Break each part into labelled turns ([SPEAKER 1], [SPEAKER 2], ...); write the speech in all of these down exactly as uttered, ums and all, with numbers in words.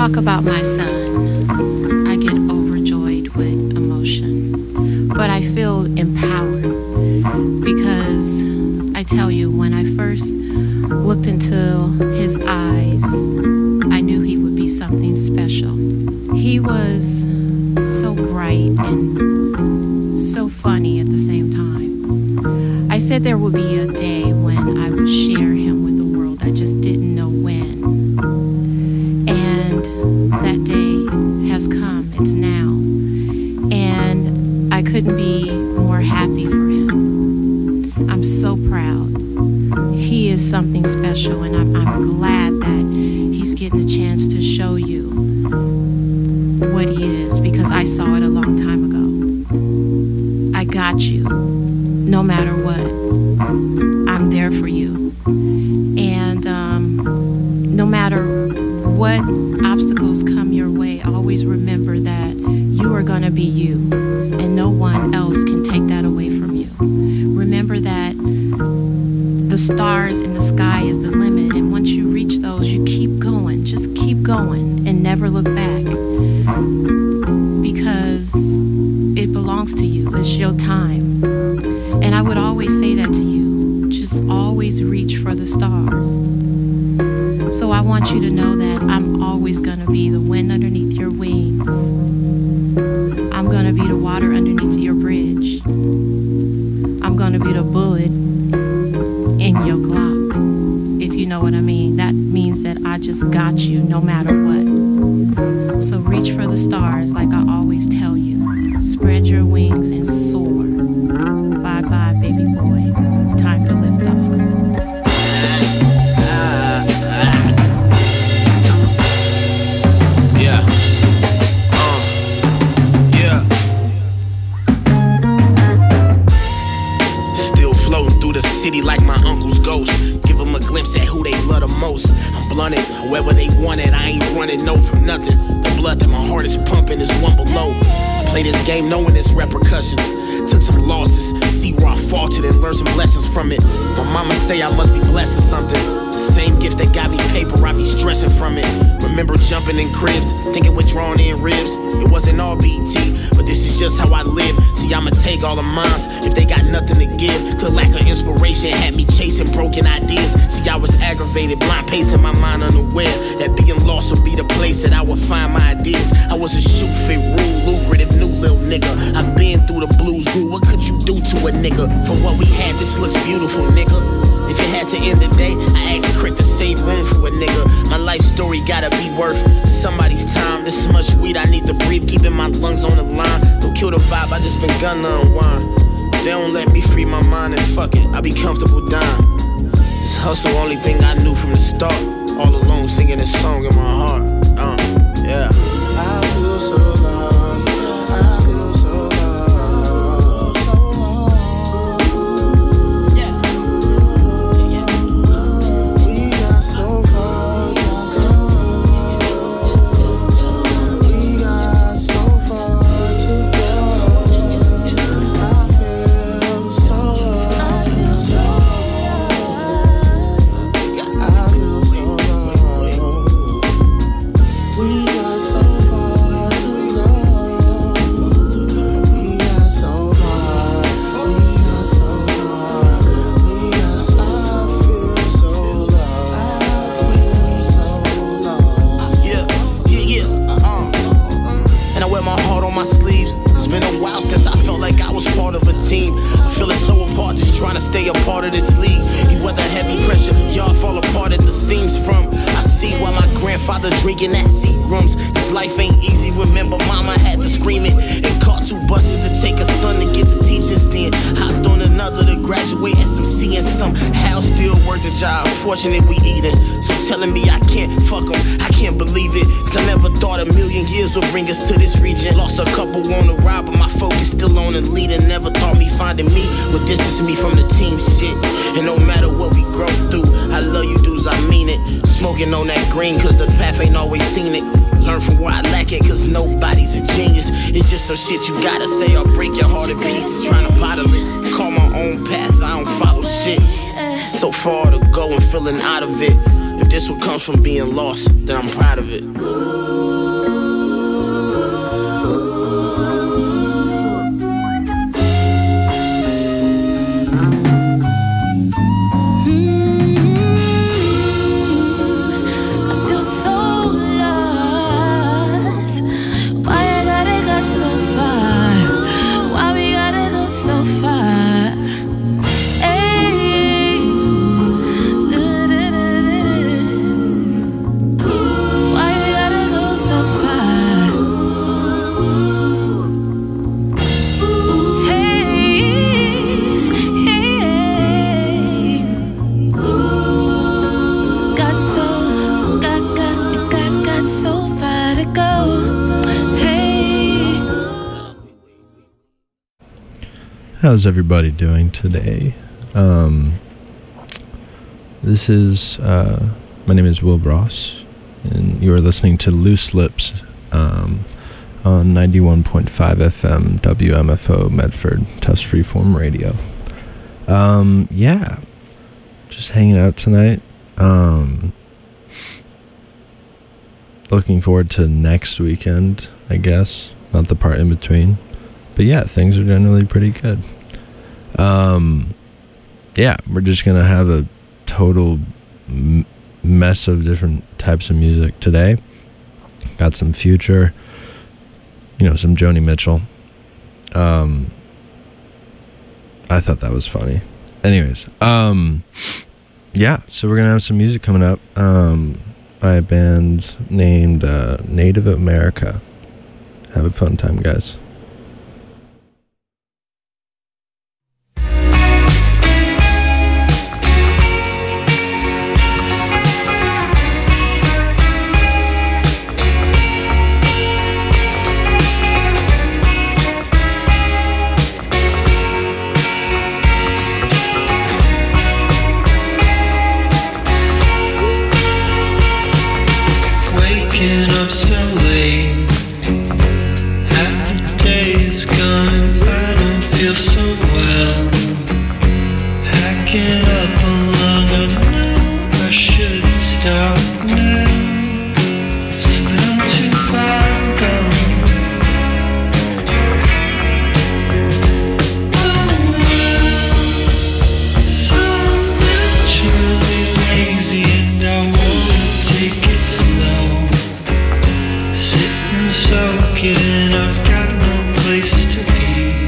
[SPEAKER 1] talk about my son, I get overjoyed with emotion. But I feel empowered because I tell you, when I first looked into his eyes, I knew he would be something special. He was so bright and so funny at the same time. I said there would be a day when I would share him with the world. I just didn't know when. And that day has come. It's now. And I couldn't be more happy for him. I'm so proud. He is something special, and I'm, I'm glad that he's getting a chance to show you what he is, because I saw it a long time ago. I got you, no matter what. I'm there for you. And um, no matter what obstacles come your way, always remember that you are going to be you, and no one else can take that away from you. Remember that the stars in the sky is the limit, and once you reach those, you keep going. Just keep going and never look back, because it belongs to you. It's your time. And I would always say that to you. Just always reach for the stars. So I want you to know that I'm always going to be the wind underneath your wings. I'm going to be the water underneath your bridge. I'm going to be the bullet in your Glock, if you know what I mean. That means that I just got you no matter what. So reach for the stars like I always tell you. Spread your wings and soar. Bye-bye, baby boy. Time for liftoff.
[SPEAKER 2] Yeah. Uh. Yeah. Still floating through the city like my uncle's ghost. Give them a glimpse at who they love the most. I'm blunted, however they want it. I ain't running no from nothing. The blood that my heart is pumping is one below. I play this game knowing its repercussions. Took some losses, see where I faltered and learned some lessons from it. My mama say I must be blessed or something. The same gift that got me paper, I be stressing from it. Remember jumping in cribs, thinking we're drawing in ribs. It wasn't all B T, but this is just how I live. See, I'ma take all of mines if they got nothing to give. The lack of inspiration had me chasing broken ideas. See, I was aggravated, blind pacing my mind unaware that being lost would be the place that I would find my ideas. I was a shoot fit, rule, lucrative, new little nigga. I've been through the blues, grew. What could you do to a nigga? For what we had, this looks beautiful, nigga. If it had to end the day, I asked Crit to save room for a nigga. My life story gotta be worth somebody's time. This much weed I need to breathe, keeping my lungs on the line. Don't kill the vibe, I just been gonna unwind. If they don't let me free my mind, then fuck it, I be comfortable dying. This hustle, only thing I knew from the start. All alone singing this song in my heart. Uh, yeah. I feel so lost. Stay a part of this league. You weather heavy pressure, y'all fall apart at the seams from. I see why my grandfather drinking that Seagrams. This life ain't easy, remember mama had to scream it. And caught two buses to take a son to get the teachers then. Hopped on another to graduate S M C and somehow still work the job. Fortunate we eating. So telling me I can't fuck them, I can't believe it. Cause I never thought a million years would bring us to this region. Lost a couple on the ride, but my focus still on the lead. And never thought me finding me would distance me from the team shit. And no matter what we grow through, I love you dudes, I mean it. Smoking on that green cause the path ain't always seen it. Learn from where I lack it cause nobody's a genius. It's just some shit you gotta say or break your heart in pieces. Trying to bottle it, call my own path, I don't follow shit. So far to go and feeling out of it. If this what comes from being lost, then I'm proud of it.
[SPEAKER 3] How's everybody doing today? Um, this is, uh, my name is Will Bross, and you are listening to Loose Lips um, on ninety-one point five F M W M F O Medford, Tufts Freeform Radio. Um, yeah, just hanging out tonight. Um, looking forward to next weekend, I guess, not the part in between. But yeah, things are generally pretty good. Um, yeah, we're just going to have a total m- mess of different types of music today. Got some Future, you know, some Joni Mitchell. Um, I thought that was funny. Anyways, um, yeah, so we're going to have some music coming up um, by a band named uh, Native America. Have a fun time, guys.
[SPEAKER 4] Soak it in, I've got no place to be.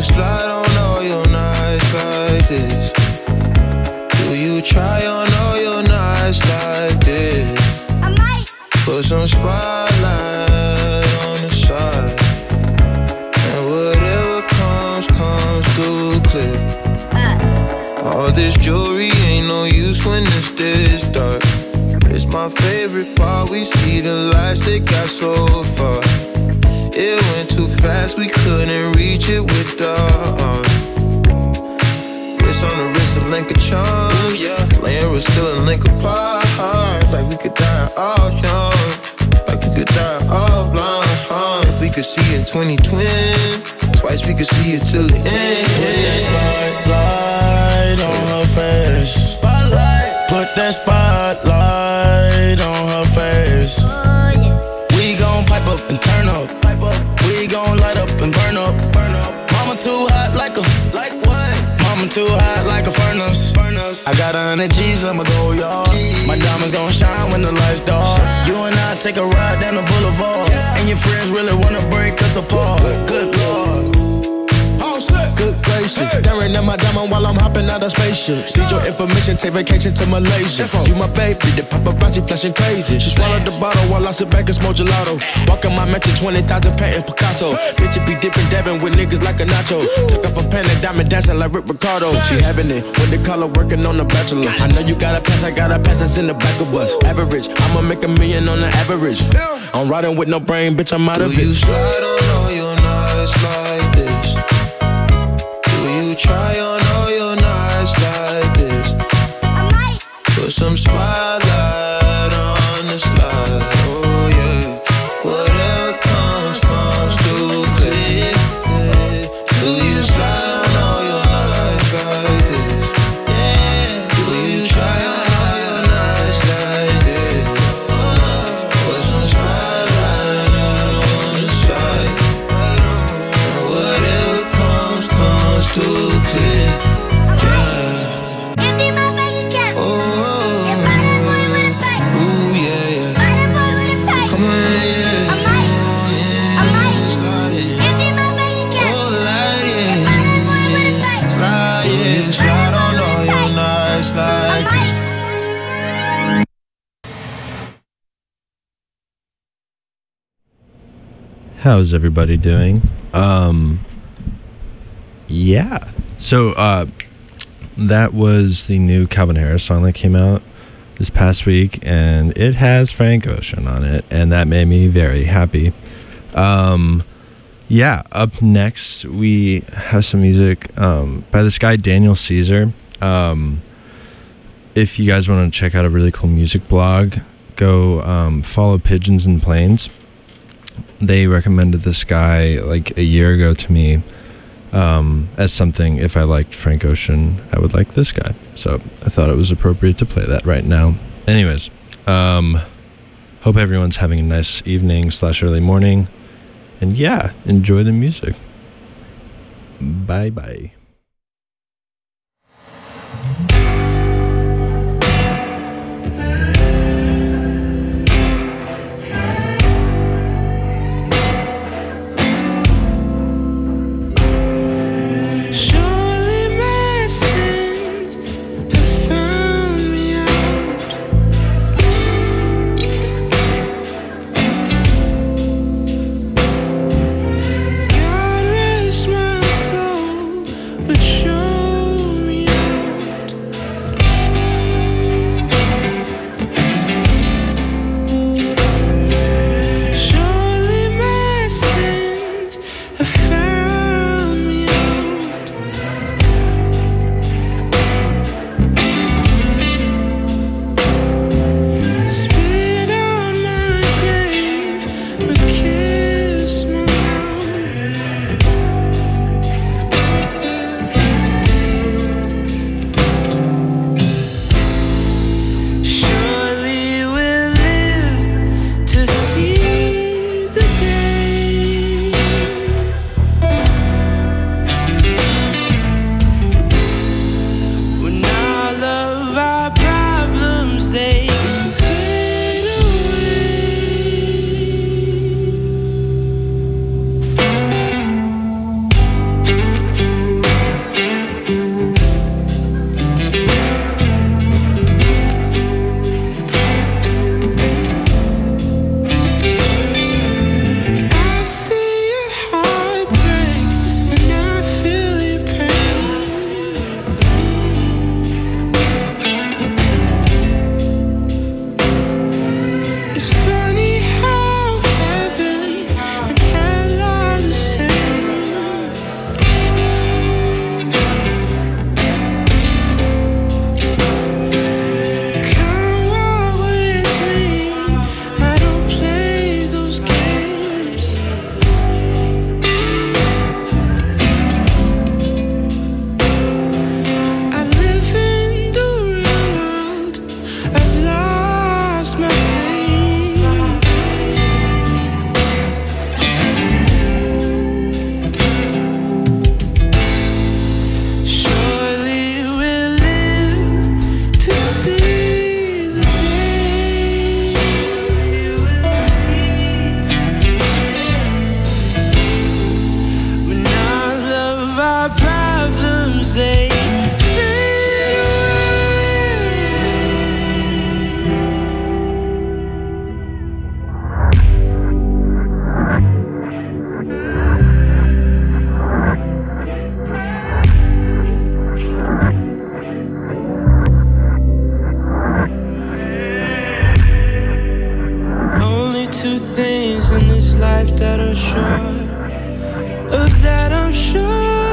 [SPEAKER 4] you slide on all your nights like this? Do you try on all your nights like this? I might put some spotlight on the side, and whatever comes, comes through clear. uh. All this jewelry ain't no use when it's this dark. It's my favorite part, we see the lights that got so far. It went too fast, we couldn't reach it with the arm. Wrist on the wrist, a link of charms, yeah. Laying was still a link apart. Like we could die all young, like we could die all blind. If we could see in twenty twenty, twice we could see it till the end.
[SPEAKER 5] Put that spotlight on her face. Spotlight. Put that spotlight on her face. Oh, yeah. We gon' pipe up and turn up. Pipe up. We gon' light up and burn up. Burn up. Mama too hot like a. Like what? Mama too hot like a furnace. Furnace. I got a hundred G's, I'ma go yard. My diamonds gon' shine when the lights dark. Shine. You and I take a ride down the boulevard, yeah. And your friends really wanna break us apart. Good Lord. Good gracious, hey. Staring at my diamond while I'm hopping out of spaceship. Need your information, take vacation to Malaysia. You my baby, the paparazzi flashing crazy. She swallowed the bottle while I sit back and smoke gelato. Walking my mansion, twenty thousand painting Picasso. Bitch, it be dipping, dabbing with niggas like a nacho. Took off a pen and diamond dancing like Rick Ricardo. She having it when the color working on the bachelor. I know you got a pass, I got a pass that's in the back of us. Average, I'ma make a million on the average. I'm riding with no brain, bitch, I'm out of it.
[SPEAKER 4] Do you slide on all your nights like this? You try on all your nights like this? I might put some spotlight on the slide. Oh yeah, whatever comes, comes through clear. Do you slide on all your nights like this? Do you try on all your nights like this? Put some spotlight on the slide. Whatever comes, comes through.
[SPEAKER 3] How's everybody doing? Um, yeah. So uh, that was the new Calvin Harris song that came out this past week, and it has Frank Ocean on it, and that made me very happy. Um, yeah. Up next, we have some music um, by this guy Daniel Caesar. Um, if you guys want to check out a really cool music blog, go um, follow Pigeons and Planes. They recommended this guy like a year ago to me um, as something, if I liked Frank Ocean, I would like this guy. So I thought it was appropriate to play that right now. Anyways, um, hope everyone's having a nice evening slash early morning. And yeah, enjoy the music. Bye-bye.
[SPEAKER 4] sometimes they fade Only two things in this life that are sure, of that I'm sure.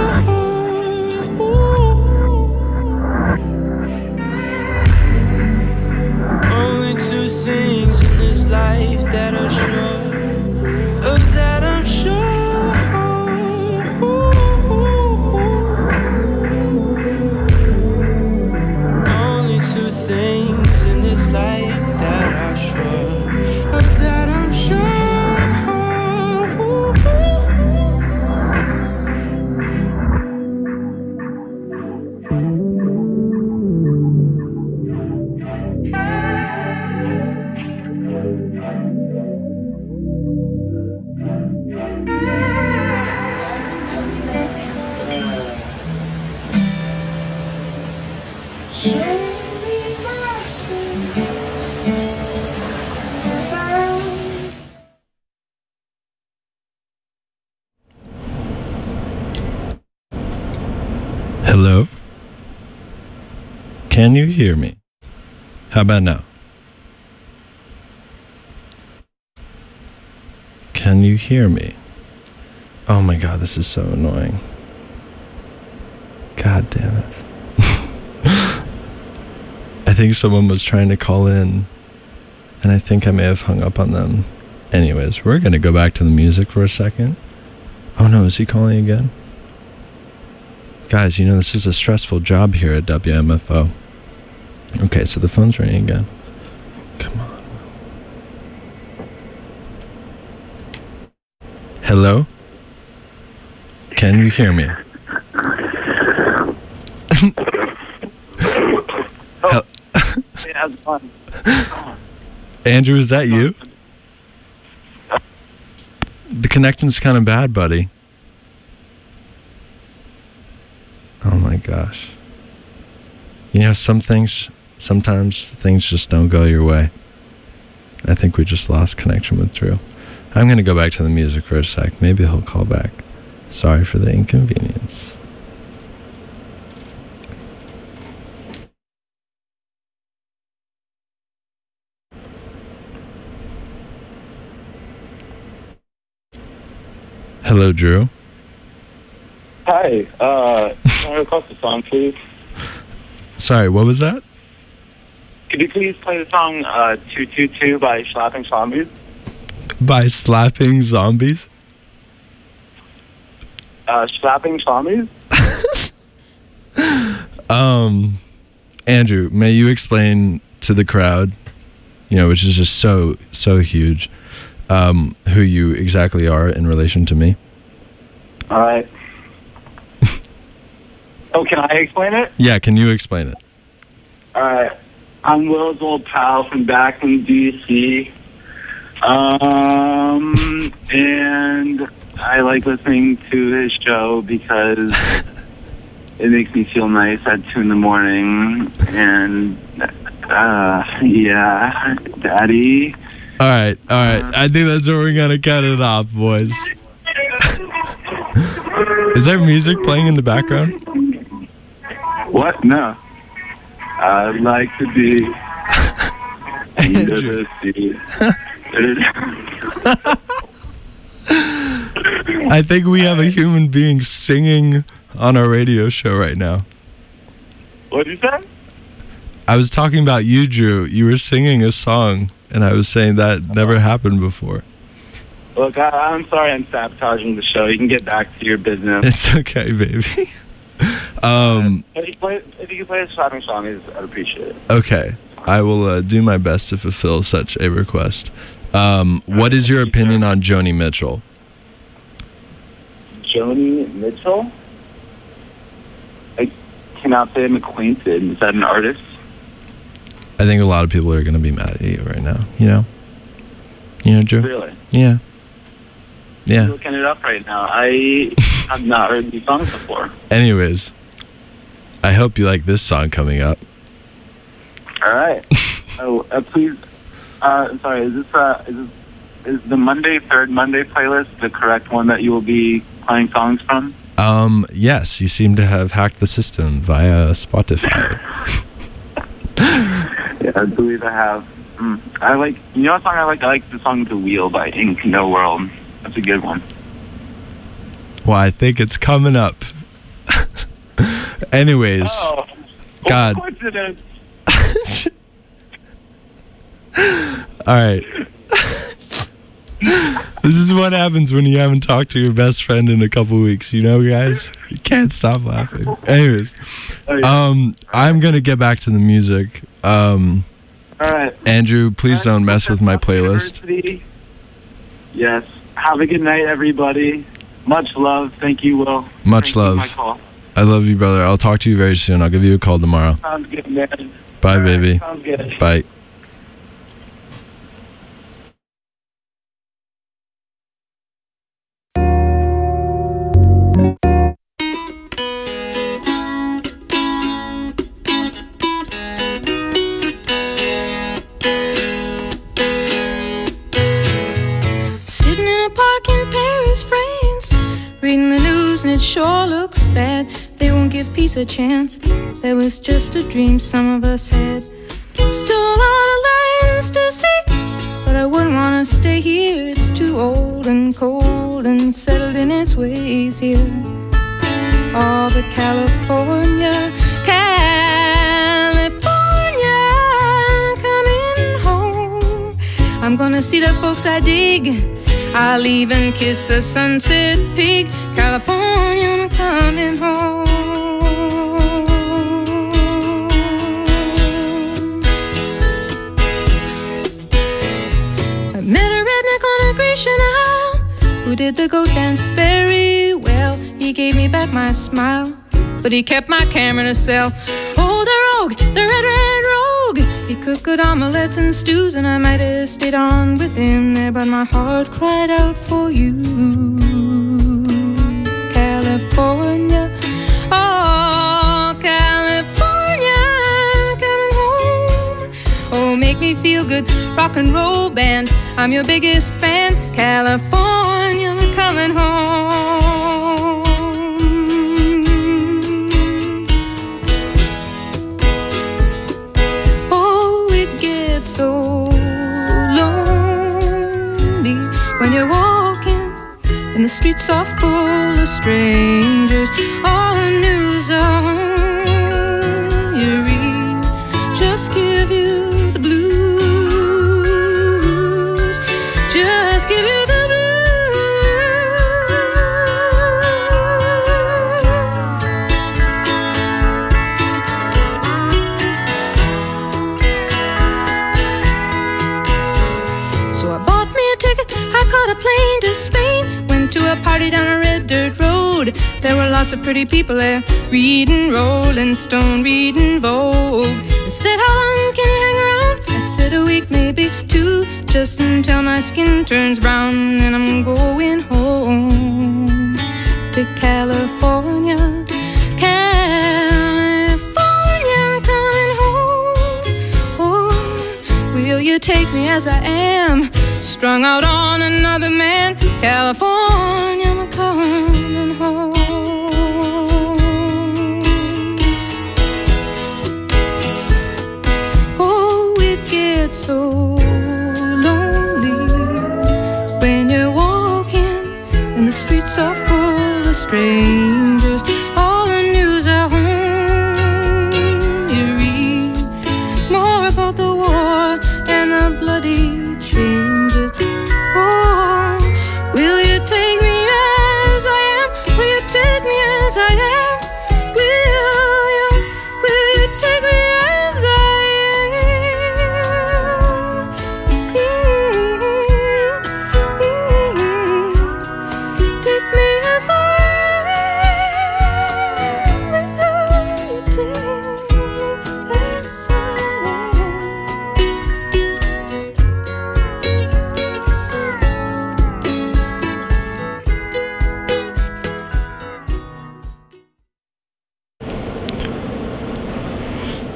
[SPEAKER 4] Only two things in this life that are sure, of that I'm sure. Only two things in this life that are sure, of that I'm sure.
[SPEAKER 3] Hello? Can you hear me? How about now? Can you hear me? Oh my god, this is so annoying. God damn it. I think someone was trying to call in, and I think I may have hung up on them. Anyways, we're gonna go back to the music for a second. Oh no, is he calling again? Guys, you know this is a stressful job here at W M F O. Okay, so the phone's ringing again. Come on. Hello? Can you hear me?
[SPEAKER 6] Oh, hey, how's it going?
[SPEAKER 3] Andrew, is that you? The connection's kind of bad, buddy. Oh my gosh. You know, some things, sometimes things just don't go your way. I think we just lost connection with Drew. I'm going to go back to the music for a sec. Maybe he'll call back. Sorry for the inconvenience. Hello, Drew.
[SPEAKER 6] Hi, uh, can I request a song, please?
[SPEAKER 3] Sorry, what was that?
[SPEAKER 6] Could you please play the song uh, two two two by Slapping Zombies?
[SPEAKER 3] By Slapping Zombies?
[SPEAKER 6] Uh, Slapping Zombies?
[SPEAKER 3] um, Andrew, may you explain to the crowd, you know, which is just so, so huge, um, who you exactly are in relation to me?
[SPEAKER 6] All right. Oh, can I explain it?
[SPEAKER 3] Yeah, can you explain it?
[SPEAKER 6] All right. I'm Will's old pal from back in D C Um, and I like listening to his show because it makes me feel nice at two in the morning. And, uh, yeah, Daddy.
[SPEAKER 3] All right, all right. I think that's where we're going to cut it off, boys. Is there music playing in the background?
[SPEAKER 6] What? No. I'd like to be under the sea.
[SPEAKER 3] I think we have a human being singing on our radio show right now.
[SPEAKER 6] What did you say?
[SPEAKER 3] I was talking about you, Drew. You were singing a song, and I was saying that never happened before.
[SPEAKER 6] Look, I, I'm sorry I'm sabotaging the show. You can get back to your business.
[SPEAKER 3] It's okay, baby. um,
[SPEAKER 6] if you play, if you can play the Slapping Zombies, I'd appreciate it.
[SPEAKER 3] Okay. I will uh, do my best to fulfill such a request. Um, what is your opinion on Joni Mitchell?
[SPEAKER 6] Joni Mitchell? I cannot say I'm acquainted. Is that an artist?
[SPEAKER 3] I think a lot of people are going to be mad at you right now. You know? You know, Drew?
[SPEAKER 6] Really?
[SPEAKER 3] Yeah. Yeah.
[SPEAKER 6] I'm looking it up right now. I have not heard these songs before.
[SPEAKER 3] Anyways, I hope you like this song coming up.
[SPEAKER 6] All right. oh, uh, please. Uh, sorry. Is this uh, is this, is the Monday Third Monday playlist the correct one that you will be playing songs from?
[SPEAKER 3] Um. Yes, you seem to have hacked the system via Spotify.
[SPEAKER 6] Yeah, I believe I have. Mm. I like. You know what song I like? I like the song "The Wheel" by Ink No World. That's a good one.
[SPEAKER 3] Well, I think it's coming up. Anyways,
[SPEAKER 6] oh,
[SPEAKER 3] God.
[SPEAKER 6] Coincidence.
[SPEAKER 3] All right. This is what happens when you haven't talked to your best friend in a couple weeks. You know, guys, you can't stop laughing. Anyways, um, I'm gonna get back to the music. Um,
[SPEAKER 6] All right,
[SPEAKER 3] Andrew, please don't mess with my playlist.
[SPEAKER 6] University. Yes. Have a good night, everybody. Much love. Thank you, Will.
[SPEAKER 3] Much love.
[SPEAKER 6] My call.
[SPEAKER 3] I love you, brother. I'll talk to you very soon. I'll give you a call tomorrow.
[SPEAKER 6] Sounds good, man.
[SPEAKER 3] Bye,
[SPEAKER 6] All
[SPEAKER 3] baby.
[SPEAKER 6] Right, sounds good.
[SPEAKER 3] Bye.
[SPEAKER 1] Sitting in a park in Paris, France, reading the news and it sure looks bad. They won't give peace a chance. That was just a dream some of us had. Still a lot of lands to see, but I wouldn't want to stay here. It's too old and cold and settled in its ways here. Oh, but California, California, coming home. I'm gonna see the folks I dig. I'll even kiss a sunset pig. California, I'm coming home. I met a redneck on a Grecian Isle who did the goat dance very well. He gave me back my smile, but he kept my camera in a cell. Oh, the rogue, the red, red rogue. He cooked good omelets and stews, and I might have stayed on with him there, but my heart cried out for you. California, oh, California, coming home. Oh, make me feel good, rock and roll band. I'm your biggest fan. California, I'm coming home. Oh, it gets so lonely when you're walking and the streets are full of strangers. All the news on you read just give you the blues. Just give you the blues. So I bought me a ticket, I caught a plane to Spain. Went to a party down a red dirt road. There were lots of pretty people there, reading Rolling Stone, reading Vogue. They said, how long can you hang around? I said, a week, maybe two, just until my skin turns brown. Then I'm going home to California. California, I'm coming home. Oh, will you take me as I am, strung out on another man? California, I'm coming home. Oh, it gets so lonely when you're walking and the streets are full of strangers. All the news at home, you read more about the war and the bloody changes. Oh, will you take me as I am? Will you take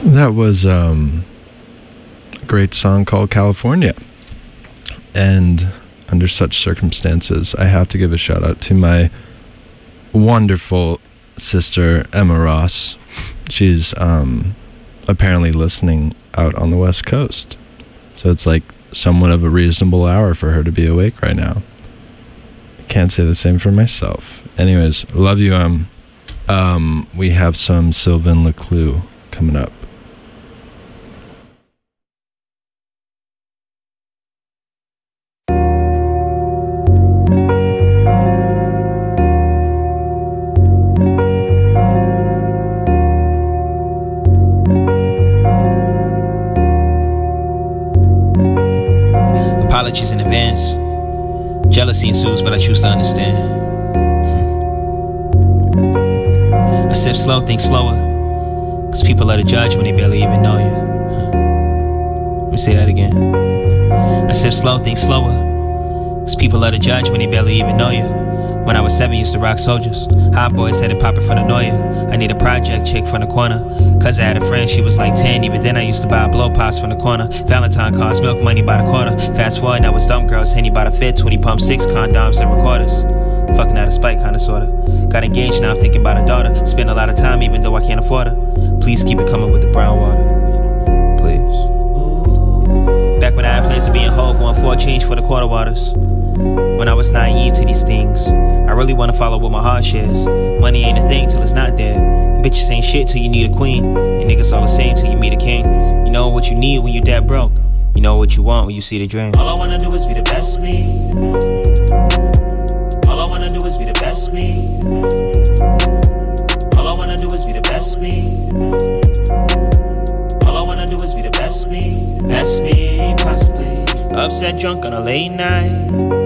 [SPEAKER 3] That was um, a great song called California. And under such circumstances, I have to give a shout out to my wonderful sister, Emma Ross. She's um, apparently listening out on the West Coast. So it's like somewhat of a reasonable hour for her to be awake right now. I can't say the same for myself. Anyways, love you, Em. Um, we have some Sylvain Leclue coming up.
[SPEAKER 7] Apologies in advance. Jealousy ensues, but I choose to understand. I sip slow, think slower, cause people are to judge when they barely even know you. Let me say that again. I sip slow, think slower, cause people are to judge when they barely even know you. When I was seven, used to rock soldiers. Hot boys headed poppin' from the Noya. I need a project chick from the corner. Cause I had a friend, she was like ten. Even then I used to buy blow pops from the corner. Valentine cards, milk money by the quarter. Fast forward, now it's dumb girls, Henny by the fit. Twenty pump six, condoms and recorders. Fucking out of spite, kinda sorta. Got engaged, now I'm thinking about a daughter. Spend a lot of time even though I can't afford her. Please keep it coming with the brown water. Please. Back when I had plans of being Hove, one four change for the quarter waters. When I was naive to these things, I really wanna follow what my heart shares. Money ain't a thing till it's not there. And bitches ain't shit till you need a queen. And niggas all the same till you meet a king. You know what you need when you're dead broke. You know what you want when you see the dream. All I wanna do is be the best me. All I wanna do is be the best me. All I wanna do is be the best me. All I wanna do is be the best me. Best me, possibly. Upset drunk on a late night.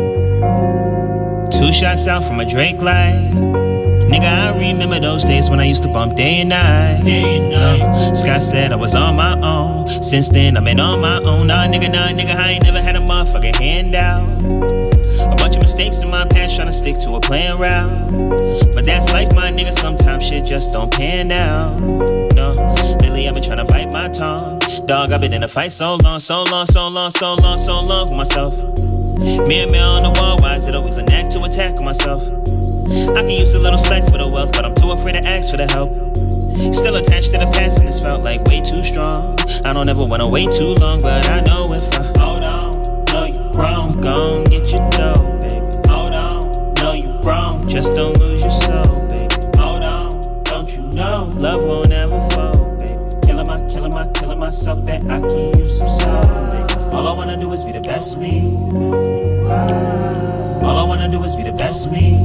[SPEAKER 7] Two shots out from a Drake light. Nigga, I remember those days when I used to bump day and night. Day and night. Uh, Scott said I was on my own. Since then, I've been on my own. Nah, nigga, nah, nigga, I ain't never had a motherfucking handout. A bunch of mistakes in my past, trying to stick to a plan route. But that's life, my nigga, sometimes shit just don't pan out. No, lately I've been trying to bite my tongue. Dog, I've been in a fight so long, so long, so long, so long, so long with myself. Me and me on the wall, why is it always a knack to attack myself? I can use a little slack for the wealth, but I'm too afraid to ask for the help. Still attached to the past and it's felt like way too strong. I don't ever wanna wait too long, but I know if I hold on, know you wrong, gon' get your dough, baby. Hold on, know you wrong, just don't lose your soul, baby. Hold on, don't you know, love won't ever fold, baby. Killing my, killing my, killing myself, that I can use some soul, baby. All I wanna do is be the best me. All I wanna do is be the best me.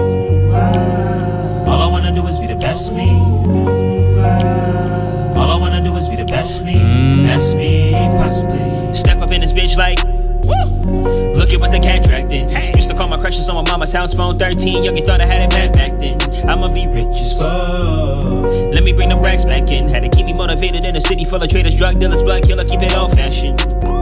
[SPEAKER 7] All I wanna do is be the best me. All I wanna do is be the best me. Mm. Best me, possibly. Step up in this bitch like, woo! Look at what the cat dragged in. Hey. Used to call my crushes on my mama's house phone. Thirteen, young and thought I had it mad back then. I'ma be rich as fuck. Let me bring them racks back in. Had to keep me motivated in a city full of traders, drug dealers, blood killer. Keep it old fashioned.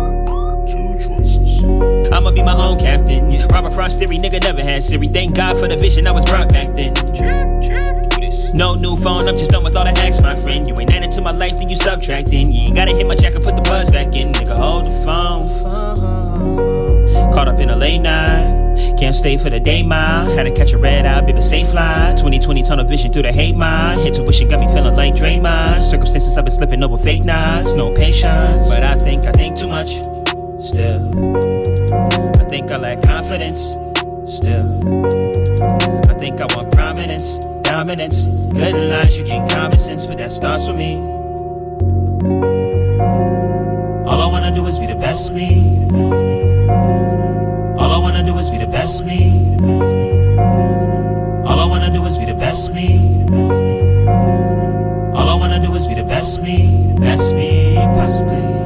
[SPEAKER 7] I'ma be my own captain. Yeah. Robert Frost theory, nigga never had Siri. Thank God for the vision I was brought back then. No new phone, I'm just done with all the acts, my friend. You ain't adding to my life, then you subtracting. You ain't gotta hit my jack and put the buzz back in. Nigga, hold the phone. phone. Caught up in a late night. Can't stay for the day mile. Had to catch a red eye, baby, safe fly. twenty twenty tunnel vision through the hate mine. Intuition got me feeling like Draymond. Circumstances I've been slipping over fake knives. No patience, but I think I think too much. Still, I think I lack confidence. Still, I think I want prominence, dominance. Good lines, you gain common sense, but that starts with me. All I wanna do is be the best me. All I wanna do is be the best me. All I wanna do is be the best me. All I wanna do is be the best me. Best me, possibly.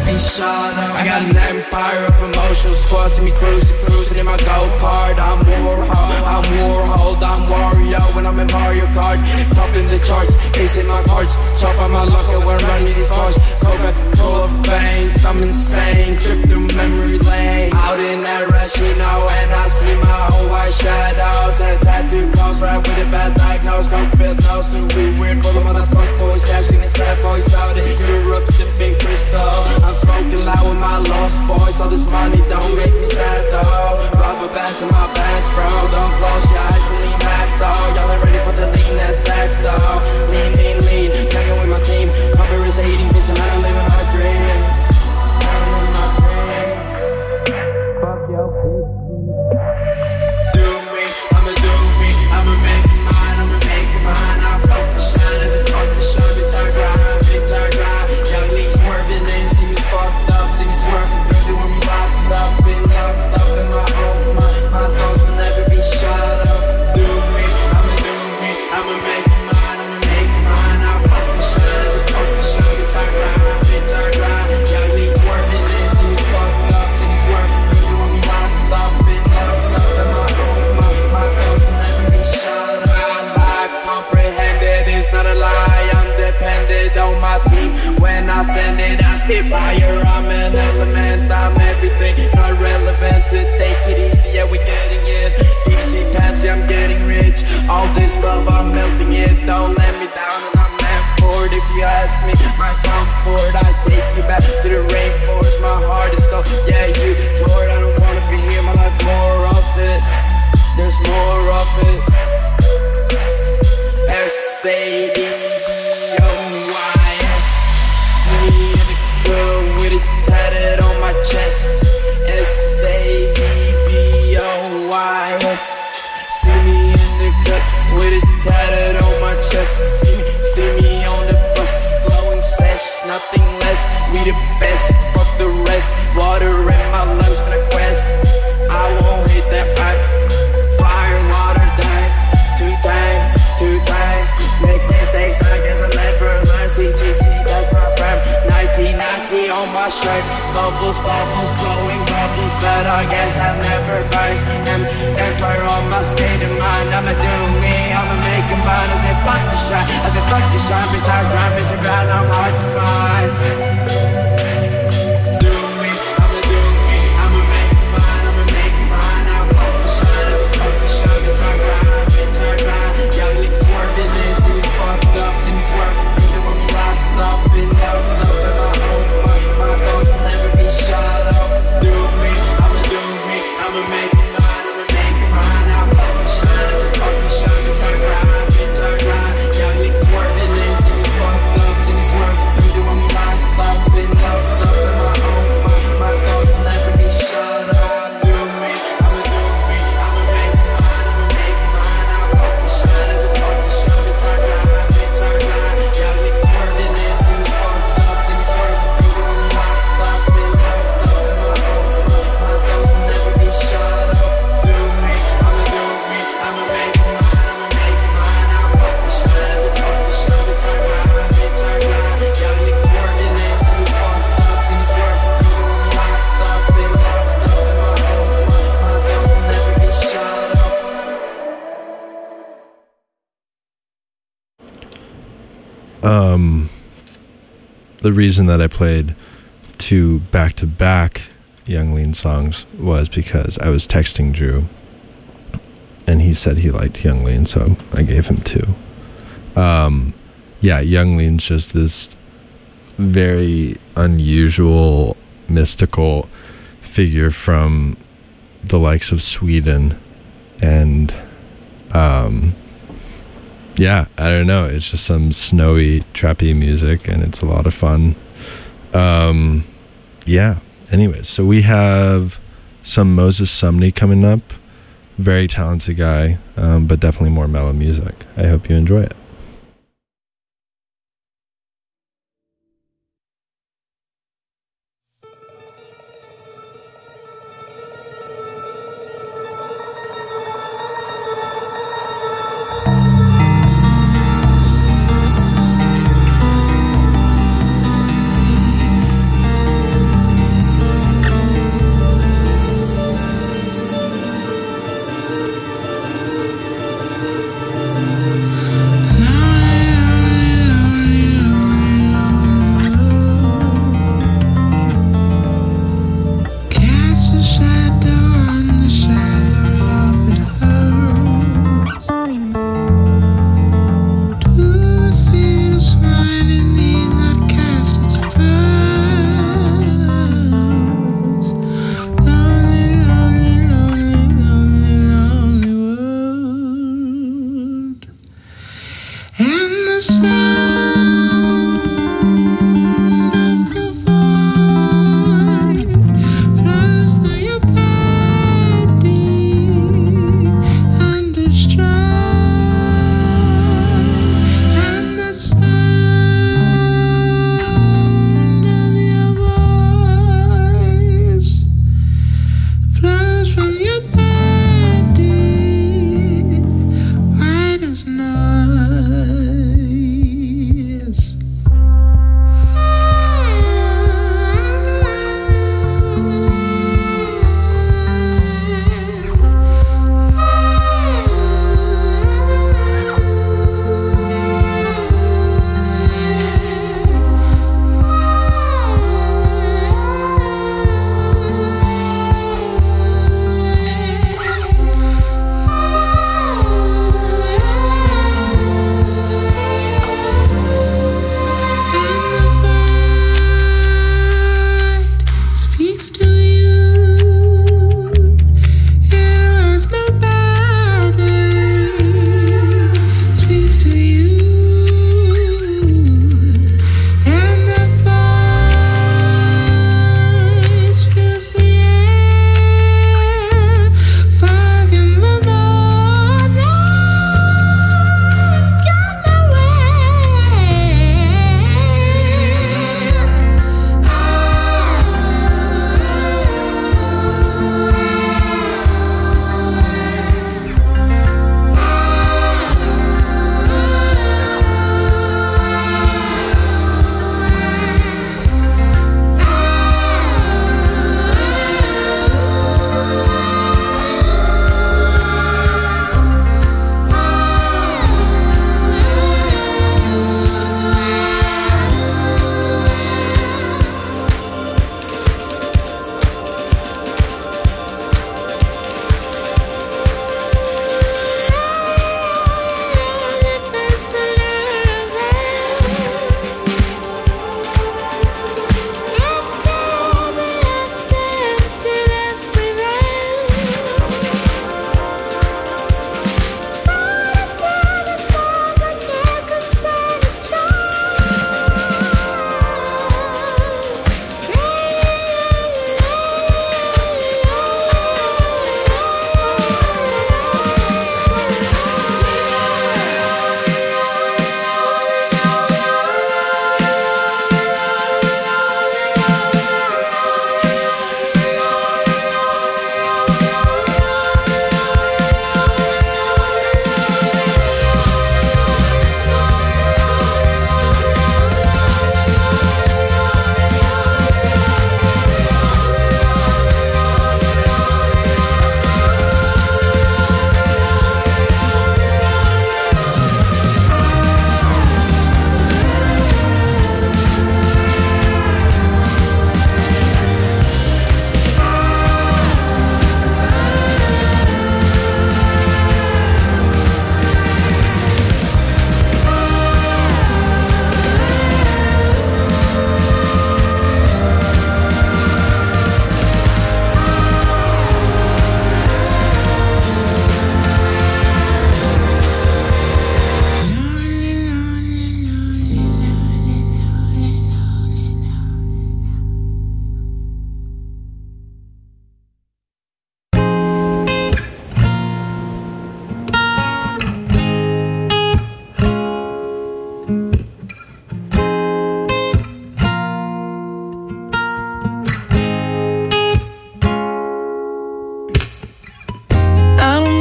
[SPEAKER 5] be shot up. I got an empire of emotional squad. See me cruising, cruising in my go-kart. I'm Warhol, I'm Warhol, I'm Wario when I'm in Mario Kart. Top in the charts, ace in my cards. Chop on my luck when I'm running these bars. Coca-Cola veins, I'm insane. Trip through memory lane. Out in that rush, you know, and I see my own white shadows. And tattoo calls right with a bad diagnose. Coke-filled nose, we weird full of motherfuck boys. Cashing in sad voice out in Europe, sipping crystal. I'm smoking loud with my lost boys, so this money don't make me sad though. Rubber bands in my pants, bro. Don't close your eyes and lean back though. Y'all ain't ready for the lean attack though. Lean, lean, lean, hanging with my team. Cover is a eating bitch and I don't live in my dreams. I don't live in my dreams. Fuck your bitch. Do me, I'ma do me, I'ma make it mine, I'ma make it mine. I fuck the shine as a fuck the shine, bitch I grind, bitch I grind. Young Lee swerving, they see me fucked up, see me swerving, girl, they want me locked up, been locked up in my own mind. My thoughts will never be shut up. Do me, I'ma do me, I'ma make it mine, I'ma make it mine. I fuck the shine as a fuck the shine, bitch I grind, bitch I grind. Young Lee swerving, they see me fucked up, see me swerving, girl, they want me locked up, been locked up in my own mind. My thoughts will never be shut up. My life comprehended, it's not a lie. I'm dependent on my team. When I send it, I spit fire. I'm an element, I'm everything. Not relevant to take it easy, yeah, we getting it. D C fancy, I'm getting rich. All this love, I'm melting it. Don't let me down and I'm meant for it. If you ask me, my comfort, I take you back to the rainforest. My heart is so, yeah, you tore it. I don't wanna be here, my life more of it. There's more of it. S A D B O Y S. See me in the club with it tatted on my chest. S A D B O Y S. See me in the cut with it tatted on my chest. See me, see me on the bus, blowing sesh, nothing less. We the best, fuck the rest. Water in my lungs for the quest. I won't hit that pipe. Fire, water, die. Two time, two time. Make mistakes, I guess I'll never learn. C C C, that's my friend. Nike, Nike on my shirt. Bubbles, bubbles, blowing bubbles. But I guess I've never burst. Em empire on my state of mind. I'ma do me, I'ma make it mine. I say fuck the shine, I say fuck the shine. Bitch, I grind, bitch, I grind, I'm hard to find. Do me, I'ma do me, I'ma make it mine, I'ma make it mine. I fuck the shine, I say fuck the shine. Bitch, I grind, bitch, I grind. Young Lee swerving, they see me fucked up, see me swerving, they want me locked up, been locked up in my own mind. My thoughts will never be shut up. Do me, I'ma do me, I'ma make it mine, I'ma make it mine. I fuck the shine, I say fuck the shine. Bitch, I grind, bitch, I grind. Young Lee swerving, they see me fucked up, see me swerving, they want me locked up, been locked up in my own mind. My thoughts will never be shut up. Do me, I'ma do me, I'ma make it mine, I'ma make it mine. I fuck the shine, I say fuck the shine. Bitch, I grind, bitch, I grind. Young Lee swerving, they see me fucked up, see me swerving, they want me locked up, been locked up in my own mind. My thoughts will never be shut up. Do me, I'ma do me, I'ma make it mine, I'ma make it mine. I fuck the shine, I say fuck the shine. Bitch, I grind, bitch, I grind. Young Lee swerving, they see me fucked up, see me swerving, they want me locked up, been locked up in my own mind. My thoughts will never be shut up.
[SPEAKER 3] Um, the reason that I played two back-to-back Young Lean songs was because I was texting Drew, and he said he liked Young Lean, so I gave him two. Um, yeah, Young Lean's just this very unusual, mystical figure from the likes of Sweden, and um, yeah, I don't know. It's just some snowy, trappy music, and it's a lot of fun. Um, yeah. Anyways, so we have some Moses Sumney coming up. Very talented guy, um, but definitely more mellow music. I hope you enjoy it.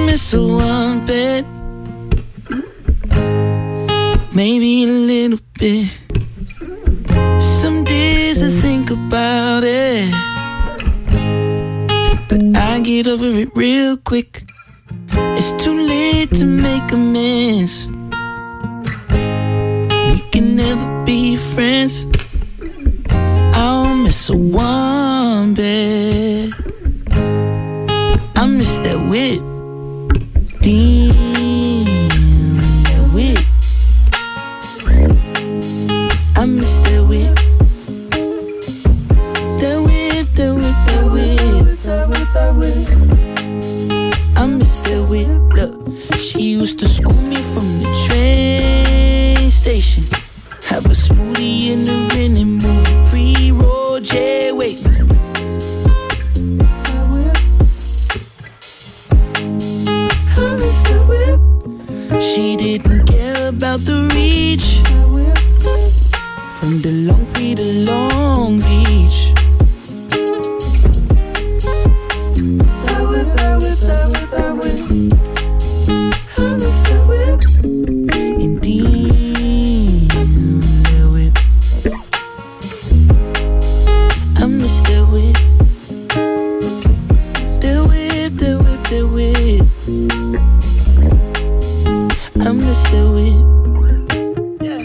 [SPEAKER 5] miss a one bed, maybe a little bit. Some days I think about it, but I get over it real quick. It's too late to make amends. We can never be friends. I'll miss a one bed. I miss that whip. Damn, that whip. I miss that whip. That whip, that whip, that whip. That whip, that whip. I miss that whip. Look, she used to school me from the train station. Have a smoothie in the rented movie, pre-roll J waiting. She didn't care about the reach, from the Long Beach to Long Beach. That whip, that whip, that whip, that whip. I miss that whip. Indeed, that whip. I miss that whip. That whip, that whip, that whip. I miss that whip. Yeah.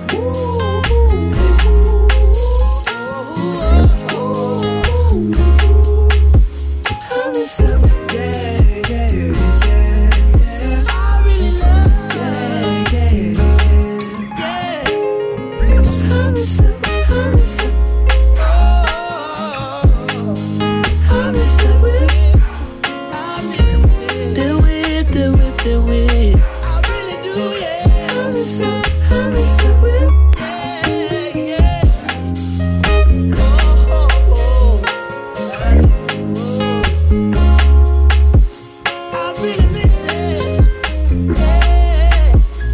[SPEAKER 5] I miss that whip. Yeah, yeah, yeah, yeah. I really love that. Yeah, yeah, yeah. I miss that. I miss that. I miss that whip. I miss that whip. That whip, that whip. I miss that, I miss that whip. Yeah, yeah. Oh, oh, oh. I really miss it. Yeah.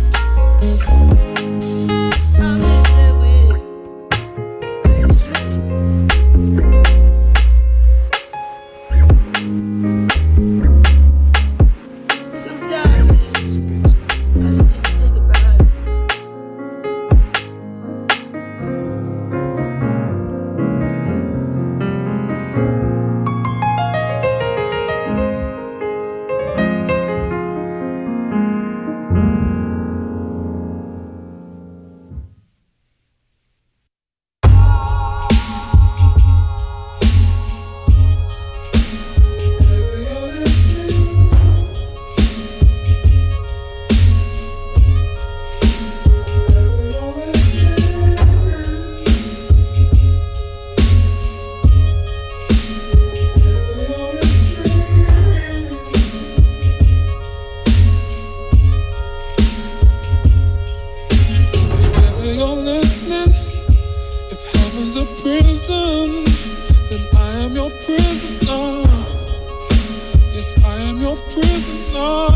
[SPEAKER 5] I miss that whip. Sometimes I just, I sit and think about it.
[SPEAKER 8] Prison, then I am your prisoner. Yes, I am your prisoner.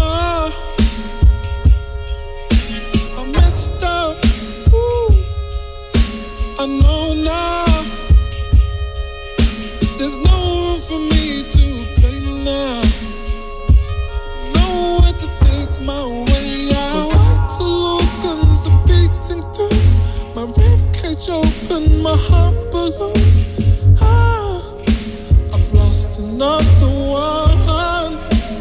[SPEAKER 8] I messed up. Ooh. I know now. There's no room for me to play now. Nowhere to take my way out. My vital organs are beating through. My ribcage open, my heart balloon. Ah, I've lost another one.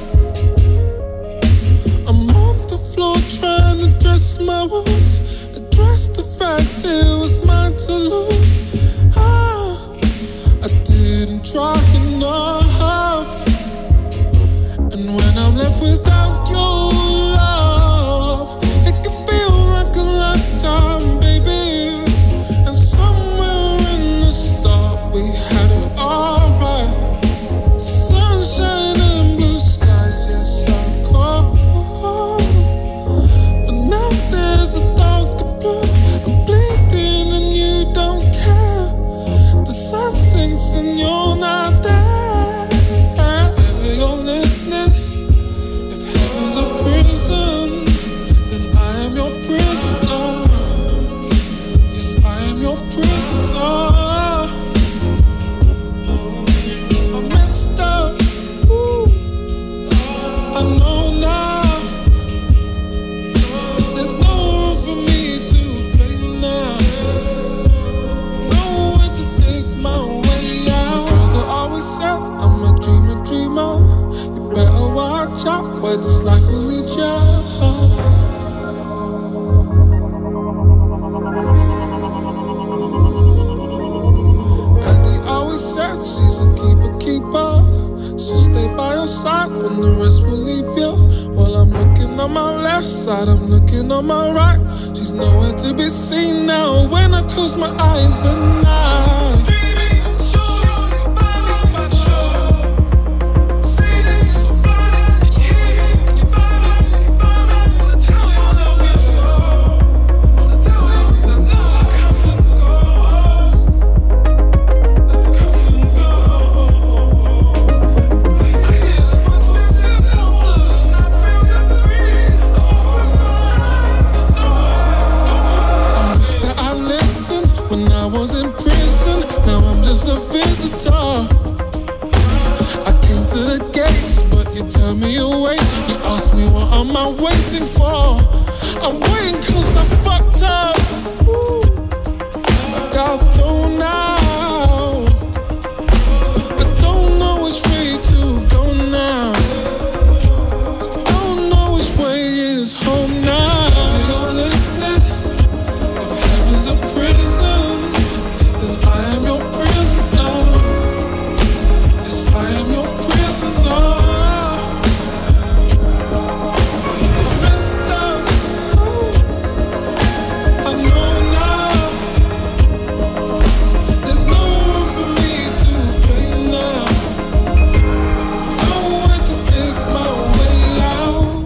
[SPEAKER 8] I'm on the floor trying to dress my wounds, address the fact it was mine to lose. Ah, I didn't try enough. And when I'm left without your love, it can feel like a lifetime, baby. And somewhere in the start we had it alright. Sunshine and blue skies, yes I'm cold. But now there's a darker blue. I'm bleeding and you don't care. The sun sinks and you're not there. If ever you're listening, if heaven's a prayer, and the rest will leave you. While I'm looking on my left side, I'm looking on my right. She's nowhere to be seen now when I close my eyes at night. A visitor, I came to the gates, but you turned me away. You asked me what am I waiting for. I'm waiting cause I fucked up. I got thrown out. I don't know which way to go now. I don't know which way is home now. If you're listening, if heaven's a prison, then I am your prisoner. Yes, I am your prisoner. I messed up. I know now. There's no room for me to play now. Nowhere to dig my way out.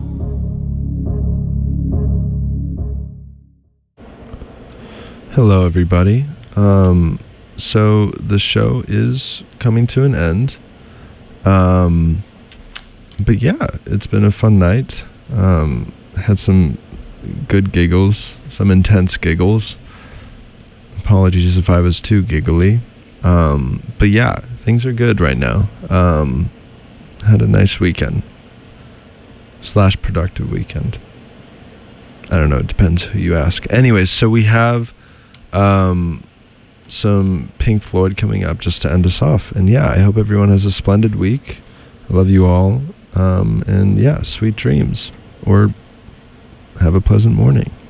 [SPEAKER 3] Hello, everybody. Um, so the show is coming to an end. Um, but yeah, it's been a fun night. Um, had some good giggles, some intense giggles. Apologies if I was too giggly. Um, but yeah, things are good right now. Um, had a nice weekend. Slash productive weekend. I don't know, it depends who you ask. Anyways, so we have, um, some Pink Floyd coming up just to end us off. And yeah, I hope everyone has a splendid week. I love you all. Um, and yeah, sweet dreams. Or have a pleasant morning.